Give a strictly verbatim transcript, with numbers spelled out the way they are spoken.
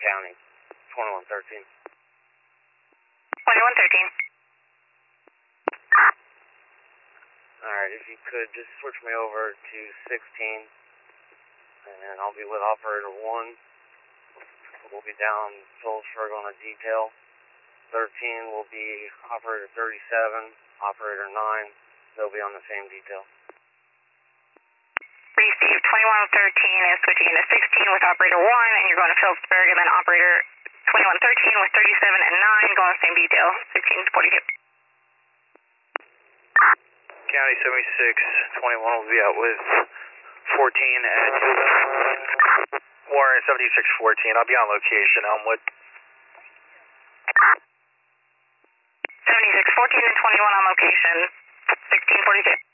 County, twenty-one thirteen. twenty-one thirteen. Alright, if you could just switch me over to sixteen, and I'll be with operator one. We'll be down Phillipsburg on a detail. thirteen will be operator thirty-seven, operator nine. They'll be on the same detail. Receive twenty-one thirteen is switching into sixteen with operator one, and you're going to Phillipsburg, and then operator twenty-one thirteen with thirty-seven and nine going the same detail, sixteen forty-two. County seventy-six, twenty-one will be out with fourteen at Warren seventy-six fourteen. I'll be on location, Elmwood. seventy-six fourteen and twenty-one on location, sixteen forty-two.